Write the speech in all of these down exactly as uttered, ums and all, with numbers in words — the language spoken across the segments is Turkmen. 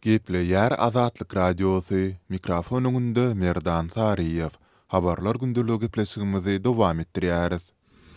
Geple yer Azatlyk Radiosu, mikrofon öňünde Merdan Sariyev. Habarlar gündülügi gepleşigimizi dowam etdirýäris.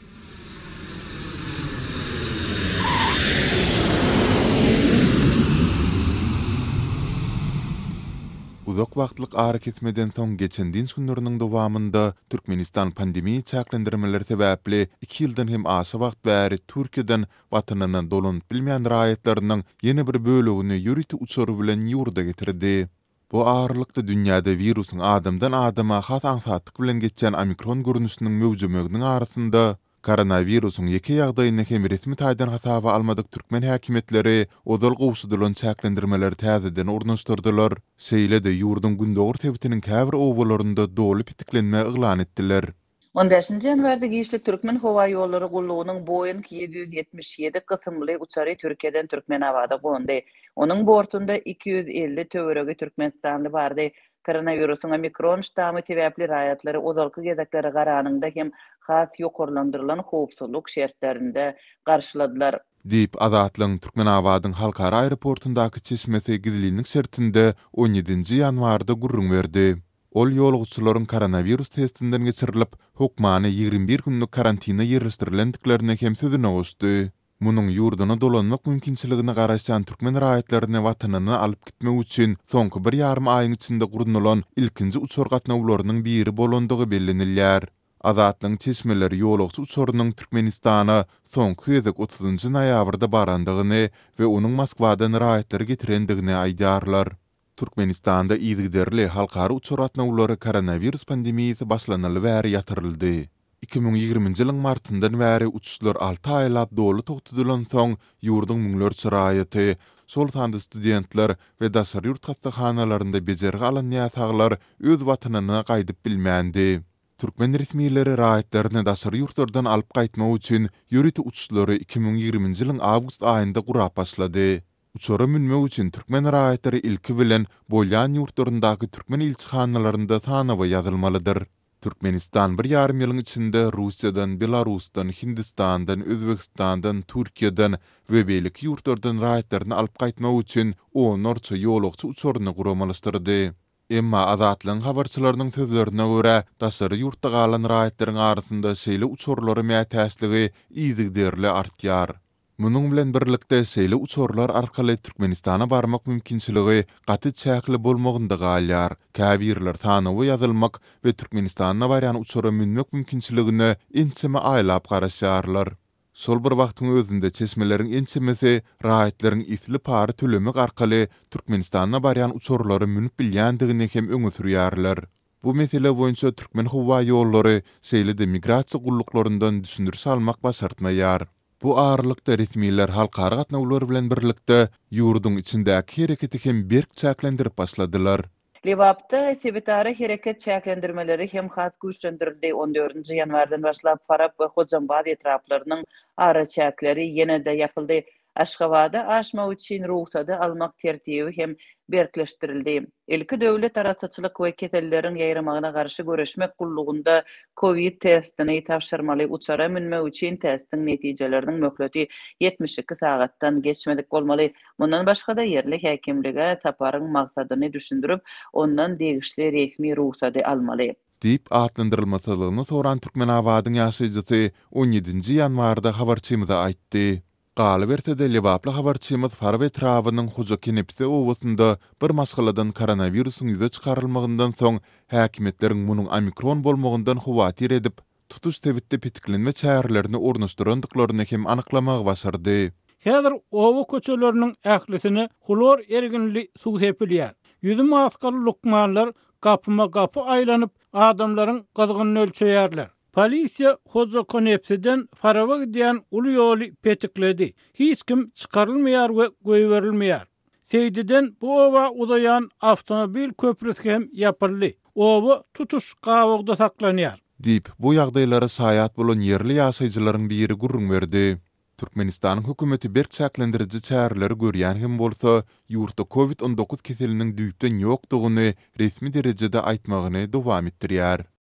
Uzak wagtlyk ara kesmeden soň geçen din günleriniň dowamında Türkmenistan pandemiýa çäklendirmeleri sebäpli iki ýyldan hem aşy wagt bäri Türkiýeden watanyna dolanyp bilmeýän raýatlarynyň ýene bir bölegini ýüriti uçary bilen ýurda getirdi. Bu ağırlykda dünýäde virusyň adamdan adama has aňsatlyk bilen geçen omikron görnüşiniň mewjudmygdynyň arasynda koronavirusyň ýeke ýagdaýyny hem resmi taýdan hasaba almadyk türkmen häkimetleri ozal gowşudylan çäklendirmeleri täzeden ornaşdyrdylar. Şeýle-de ýurdun gündogur tebitiniň käbir owalarynda doly pitiklenme yglan etdiler. on beşinji ýanwarda Giýişli Türkmen howa ýollary gullugynyň Boeing yedi yüz ýetmiş ýedi kysymly uçary Türkiýeden Türkmenabada gondy. Onuň bortunda iki yüz elli töweregi Türkmenistanly bardy. Koronavirusyň omikron ştamy sebäpli raýatlary ozalky gezeklere garanyňda hem has ýokurlandyrylan howpsuzlyk şertlerinde garşyladylar. Diýip Azatlyň Türkmenabadyň halkara aeroportundaky çeşmesi gizliliğiniň şertinde on ýedinji ýanwarda gurrun berdi. Ol ýolguçylaryň koronavirus testinden geçirilip, hukmany ýygrimi bir günlük karantina ýerleşdirilendiklerine hem sözüne goşdy. Munyň ýurduna dolanmak mümkinçiligine garaşan türkmen raýatlaryny watanyna alyp gitmek üçin soňky bir ýarym aýyň içinde gurunulan ilkinji uçar gatnawlarynyň biri bolandygy bellenilýär. Azatlyň çeşmeleri ýolguçy uçarynyň Türkmenistana soňky ýyzyk otuzynjy noýabrda barandygyny we onuň Moskwadan raýatlary getirendigini aýdarlar. Türkmenistanda ýygyderli halkara uçar gatnawlary koronavirus pandemiýasy başlanaly bäri ýatyryldy. iki bin ýygrimiňji ýylyň martyndan bäri uçuşlar alty aýlap doly togtudylan soň ýurdun müňlerçe raýaty, şol sanda studentler we daşary ýurt hastaxanalarynda bejergi alan ýasaglar öz watanyna gaýdyp bilmändi. Türkmen resmiýetleri raýatlaryny daşary ýurtlardan alyp gaýtmak üçin ýüriti uçuşlary iki bin ýygrimiňji ýylyň awgust aýynda gurap başlady. Uçara minmek üçin türkmen raýatlary ilki bilen bolýan ýurtlaryndaky türkmen ilçihanlarynda sanawa ýazylmalydyr. Türkmenistan bir ýarym ýylyň içinde Russiýadan, Belarusdan, Hindistandan, Özbekistandan, Türkiýeden we beýleki ýurtlardan raýatlaryny alyp gaýtmak üçin onlarça ýolagçy uçaryny guramalyşdyrdy. Emma Azatlyň habarçylarynyň sözlerine görä, daşary ýurtda galan raýatlaryň arasynda şeýle uçarlary mätäçligi ýygyderli artýar. Munyň bilen birlikde şeýle uçarlar arkaly Türkmenistana barmak mümkinçiligi gaty çäkli bolmagynda galýar. Käbirler tanawy ýazylmak we Türkmenistana barýan uçara minmek mümkinçiligine ençeme aýlap garaşýarlar. Şol bir wagtyň özünde çeşmeleriň ençemesi raýatlaryň isli pary tölemek arkaly Türkmenistana barýan uçarlary minip bilýändigini hem öňe sürýärler. Bu mesele boýunça türkmen howa ýollary şeýle-de migrasiýa gullykloryndan düşünür salmak başartmaýar. Bu ağırlykda resmiýetler halkara gatnawlary bilen birlikde ýurdun içindäki hereketi hem berk çäklendirip başladylar. Liwapda sebitara hereket çäklendirmeleri hem has güýçlendirildi. on dördünji ýanwardan başlap Farab we Hojambad etraplarynyň ara çäkleri ýene-de ýapyldy. Aşgabatda aşma üçin ruhsady almak tertibi hem berkleşdirildi. Ilki döwlet araççylyk we keselleriň ýaýramagyna garşy göreşmek gullugunda Covid testini tapşyrmaly uçara minmek üçin testiň netijeleriniň möhleti yetmiş iki sagatdan geçmedik bolmaly. Mundan başga-da ýerli häkimlige taparyň maksadyny düşündirip, ondan degişli resmi ruhsady almaly. Diýip atlandyrylmasalygyny soran Türkmenabadyň ýaşaýjysy on ýedinji ýanwarda habarçymyza aýtdy. Galy berse-de Liwaply habarçymyz Farab etrawynyň Hojakenepse owasynda bir masgaladan koronavirusyň ýüze çykarylmagyndan soň häkimetleriň munyň omikron bolmagyndan howatir edip, tutuş tebitde pitiklenme çärelerini ornaşdyrandyklaryny hem anyklamagy başardy. Häzir owa köçeleriniň ählisini klor erginli suw sepilýär. Ýüzü maskaly lukmanlar gapyma gapy aýlanyp adamlaryň gyzgynyny ölçeýärler. Polisiýa Hojakenepseden Faraba gidýän uly ýoly petikledi. Hiç kim çykarylmaýar we göýberilmeýär. Seýdiden bu owa uzayan avtomobil köprüsi hem ýapyldy. Owa tutuş gawagda saklanýar. Diýip bu ýagdaýlara saýat bolan ýerli ýaşaýjylaryň biri gurrun berdi. Türkmenistanyň hökümeti berk çäklendiriji çäreleri görýän hem bolsa, ýurtda Covid on dokuz keseliniň düýpden ýokdugyny resmi derejede aýtmagyny dowam etdirýär.